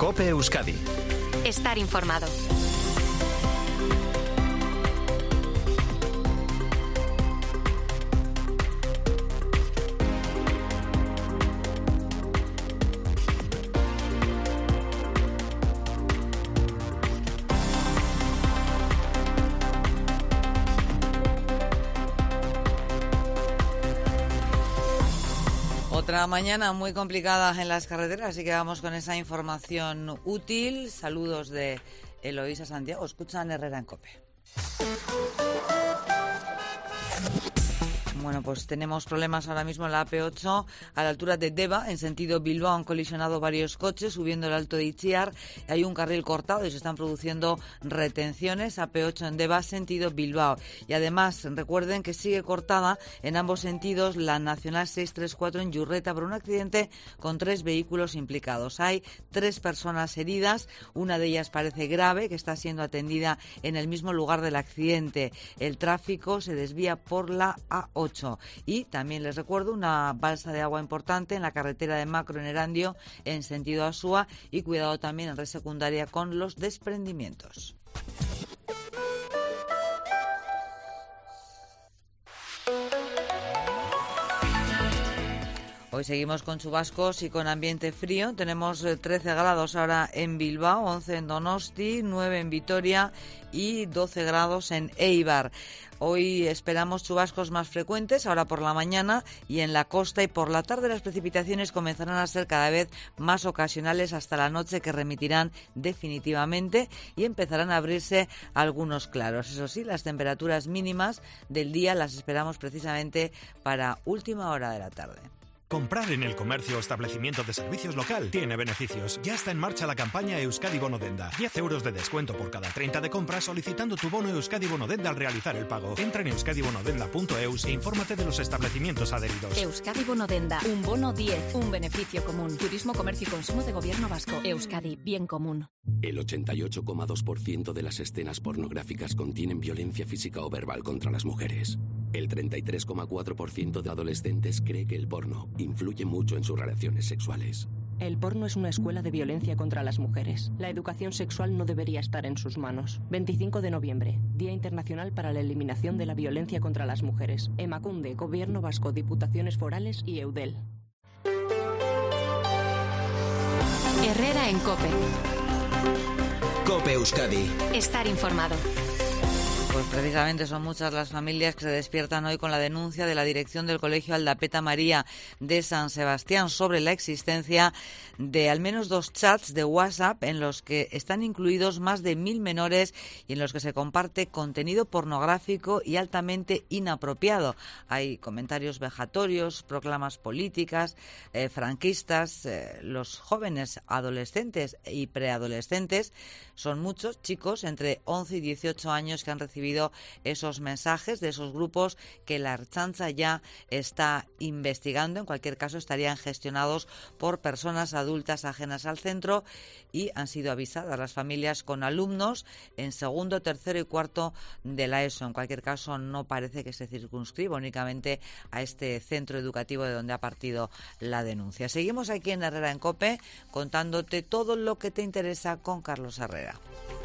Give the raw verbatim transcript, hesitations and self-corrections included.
COPE Euskadi. Estar informado. Otra mañana muy complicada en las carreteras, así que vamos con esa información útil. Saludos de Eloísa Santiago. Escuchan Herrera en COPE. Bueno, pues tenemos problemas ahora mismo en la A P ocho a la altura de Deba, en sentido Bilbao. Han colisionado varios coches subiendo el Alto de Itziar. Hay un carril cortado y se están produciendo retenciones. A P ocho en Deba, sentido Bilbao. Y además, recuerden que sigue cortada en ambos sentidos la Nacional seiscientos treinta y cuatro en Yurreta por un accidente con tres vehículos implicados. Hay tres personas heridas. Una de ellas parece grave, que está siendo atendida en el mismo lugar del accidente. El tráfico se desvía por la A ocho. Y también les recuerdo una balsa de agua importante en la carretera de Macro en Erandio en sentido Asúa, y cuidado también en red secundaria con los desprendimientos. Hoy seguimos con chubascos y con ambiente frío. Tenemos trece grados ahora en Bilbao, once en Donosti, nueve en Vitoria y doce grados en Eibar. Hoy esperamos chubascos más frecuentes, ahora por la mañana y en la costa, y por la tarde las precipitaciones comenzarán a ser cada vez más ocasionales hasta la noche, que remitirán definitivamente y empezarán a abrirse algunos claros. Eso sí, las temperaturas mínimas del día las esperamos precisamente para última hora de la tarde. Comprar en el comercio o establecimiento de servicios local tiene beneficios. Ya está en marcha la campaña Euskadi Bono Denda. diez euros de descuento por cada treinta de compra solicitando tu bono Euskadi Bono Denda al realizar el pago. Entra en euskadi bono denda punto eus e infórmate de los establecimientos adheridos. Euskadi Bono Denda. Un bono diez. Un beneficio común. Turismo, comercio y consumo de Gobierno Vasco. Euskadi. Bien común. El ochenta y ocho coma dos por ciento de las escenas pornográficas contienen violencia física o verbal contra las mujeres. El treinta y tres coma cuatro por ciento de adolescentes cree que el porno influye mucho en sus relaciones sexuales. El porno es una escuela de violencia contra las mujeres. La educación sexual no debería estar en sus manos. veinticinco de noviembre, Día Internacional para la Eliminación de la Violencia contra las Mujeres. Emakunde, Gobierno Vasco, Diputaciones Forales y Eudel. Herrera en COPE. COPE Euskadi. Estar informado. Pues precisamente son muchas las familias que se despiertan hoy con la denuncia de la dirección del Colegio Aldapeta María de San Sebastián sobre la existencia de al menos dos chats de WhatsApp en los que están incluidos más de mil menores y en los que se comparte contenido pornográfico y altamente inapropiado. Hay comentarios vejatorios, proclamas políticas, eh, franquistas. Eh, los jóvenes adolescentes y preadolescentes son muchos chicos entre once y dieciocho años que han recibido esos mensajes de esos grupos que la Ertzaintza ya está investigando. En cualquier caso, estarían gestionados por personas adultas ajenas al centro y han sido avisadas las familias con alumnos en segundo, tercero y cuarto de la ESO. En cualquier caso, no parece que se circunscriba únicamente a este centro educativo de donde ha partido la denuncia. Seguimos aquí en Herrera en COPE contándote todo lo que te interesa con Carlos Herrera.